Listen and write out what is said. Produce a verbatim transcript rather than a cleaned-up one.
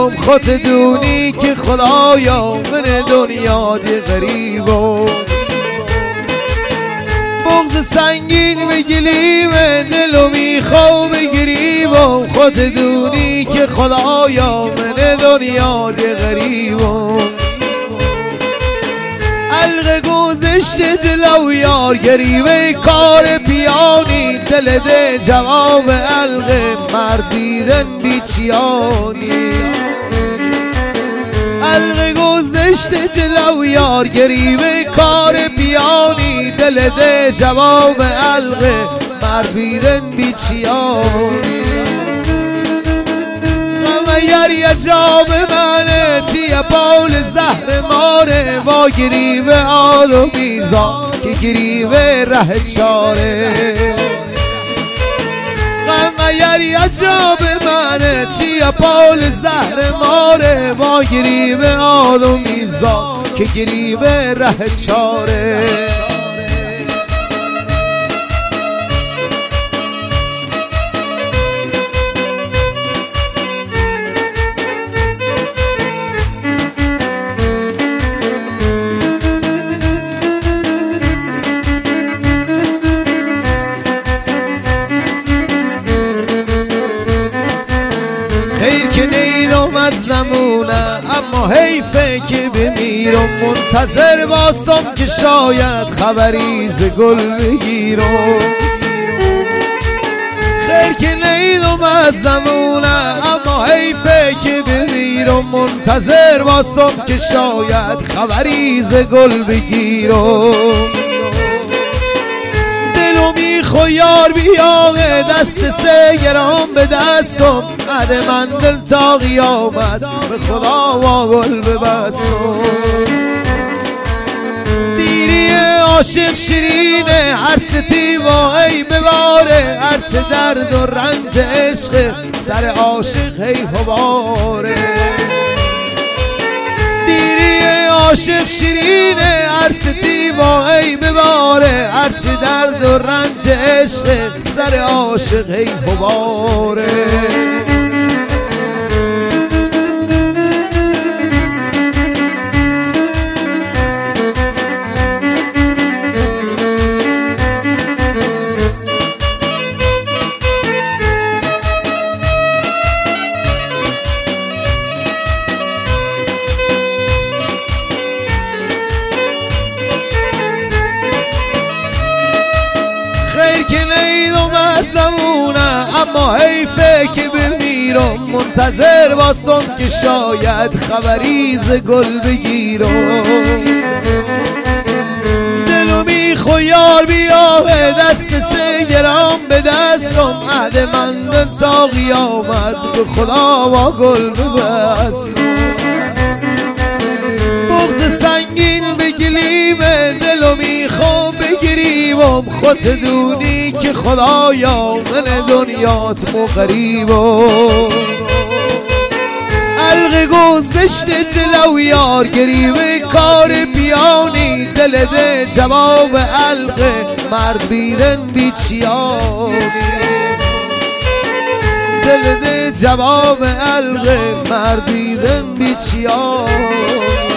بگیرم خود دونی که خدایا من دنیا دی غریبم بغض سنگین به گلیم دلو میخوام بگیرم خود دونی که خدایا من دنیا دی غریبم علق گذشته جلو یار گریبه کار پیانی دل ده جواب علق مرد بیرن بیچیانی علق گذشته جلو یار گریبه کار پیانی دل ده جواب علق مرد بیرن بیچیانی اگر یه جا به منه چیه بول زهر ماره با گریبه آدو میزا که گریبه ره چاره غم اگر یه جا به منه چیه بول زهر ماره با گریبه آدو میزا که گریبه ره چاره خیر که نیدم از زمونه اما حیفه که بمیرم منتظر باستم که شاید خبری ز گل بگیرم خیر که نیدم از زمونه اما حیفه که بمیرم منتظر باستم که شاید خبری ز گل بگیرم خو یار بیاغه دست سه گرام به دستم بعد من دل تا قیامت به خدا و گل ببستم دیری عاشق شیرینه هر ستی با ای بباره هرچه درد و رنج عشق سر عاشق هی هواره عاشق شیرینه هر ستی با ای بباره هرچه درد و رنج عشق سر عاشق ای هواره که نیدم از زمونه اما حیفه که بمیرم منتظر باستم که شاید خبری ز گل بگیرم دلو میخو یار بیاغه دست سه گرام به دستم عهد من دل تا قیامت به خدا و گل ببستم بغض سنگین به گلیم دلو میخوام بگیریم خود دونی که خدایا من دنیات مغریبم علق گذشته جلو یار گریبه کار پیانی دل ده جواب علق مرد بیرن بیچیانی دل ده جواب علق مرد بیرن بیچیانی